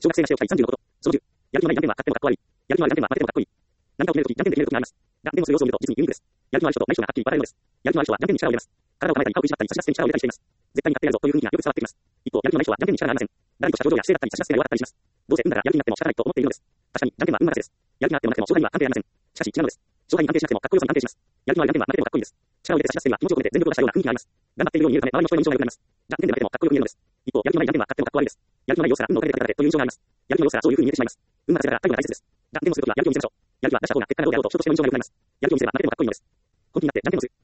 小学生がしておきたい36こと。その10、やる気のない断点は買ってもかっこ悪い。やる気のある断点は負けてもかっこいい。何かを決めるとき、断点で決めるときがあります。が、でもそれを見ると実にユニークです。やる気のある人とない人がはっきり分かれるのです。やる気のある人は断点に力を入れます。体を構えたり、顔をいじったり、差し出す手に力を入れたりしています。絶対に勝ってやるぞという雰囲気がよく伝わってきます。一方、やる気のない人は断点に力がありません。誰とした表情や姿勢だったり、差し出す手が弱かったりします。どうせ運だからやる気になっても仕方ないと思っているのです。確かに、断点は運任せです。やる気があってもなくても勝敗には関係ありません。しかし、違うのです。勝敗に関係しなくてもかっこよさに関係します。やる気のある断点は負けてもかっこいいです。力を入れて差し出す手には気持ちを込めて全力を出したような雰囲気があります。頑張っているように見えるため、周りの人への印象が良くなります。が、断点で負けてもかっこよく見えるのです。一方、やる気のない断点は勝ってもかっこ悪いです。やる気のない様子から運のおかげで勝てただけという印象があります。やる気の様子からそういう風に見えてしまいます。運任せだから態度が大切です。が、でもするときはやる気を見せましょう。やる気は出した方が結果がどうであろうと人としての印象が良くなります。やる気を見せれば負けてもかっこいいのです。本気になって断点をする。